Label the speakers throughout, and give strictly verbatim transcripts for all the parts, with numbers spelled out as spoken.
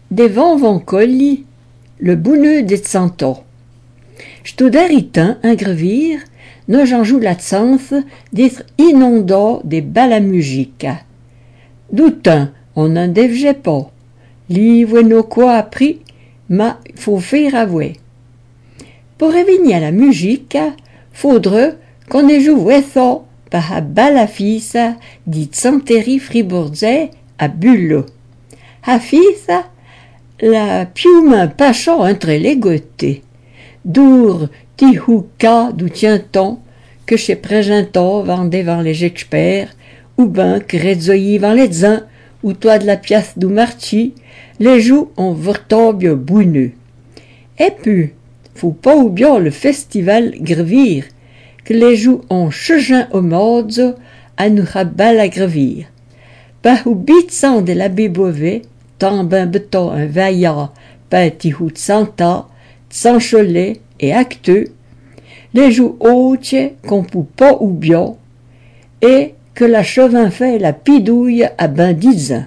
Speaker 1: des vont colli, le bouneux des santo. Stoderitin ingrevir, no j'en joue la tsanf d'être inondant des bala musica. Doutin, on n'en devait pas. Livre no quoi appris, ma faut faire avouer. Pour revenir à la musique, faudra qu'on ait joué ça par la bala fissa dit Santeri Fribourgais à Bulle. La fissa, la piume pachant entre les goûtés. Dour tihuka d'où tient-on que chez Prégenton vendait devant les experts, ou ben que redzoyi vend les uns, ou toi de la pièce d'où marchi, les joues ont vortobio bouneux. Et puis, faut pas oublier le festival grevir, que les joues ont chegin au modzo à nous rabal à grevir. Pas ou bitsan de l'abbé Beauvais, tant ben beton un vaillant, petit ou de santa, sans cholet et acteux, les joues hautes qu'on peut pas oublier, et que la chevin fait la pidouille à ben dix.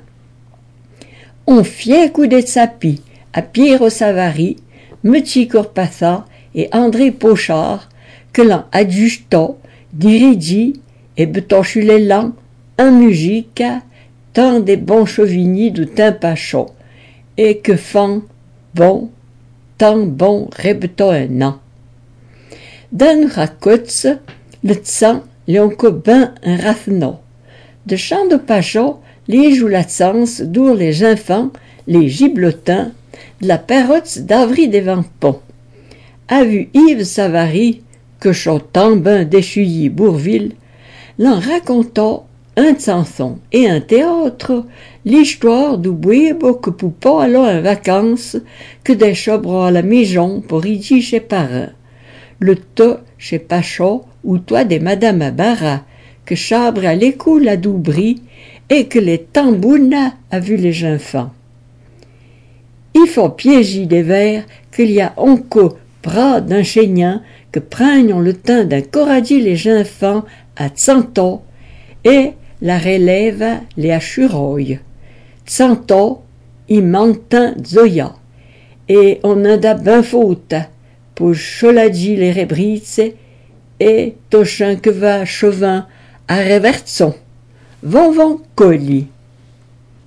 Speaker 1: On fiait coup de sapi à Piero Savary, Meti Corpassa et André Pochard, que l'on adjusta, dirigi et betochulet l'an, en musique, tant des bons chauvigny du timpachon, et que fan, bon, tant bon rebeta un an. Dans racots, le tsan, l'onco ben un rafno. De chant de pachon, les joues la sens, d'où les enfants, les giblotins, de la perrotte d'Avry des Vampons. A vu Yves Savary, que chantant ben d'échuyy Bourville, l'en racontant un chanson et un théâtre, l'histoire du bouibo que poupa alors en vacances, que des chobres à la maison pour y dire chez parrain. Le to chez Pachon, ou toi des Madame Abara, que chabre à l'écoute la doubri, et que les tambounas a vu les enfants. Il faut piéger des vers qu'il y a onco bras d'un chénien que prennent le temps d'un corradi les enfants à cent ans, et la relève les achuroy. Cent ans, il manque zoya, et on a da ben faute, pour choladi les rebrices, et tochin que va chauvin à reverson. Vont vont colis.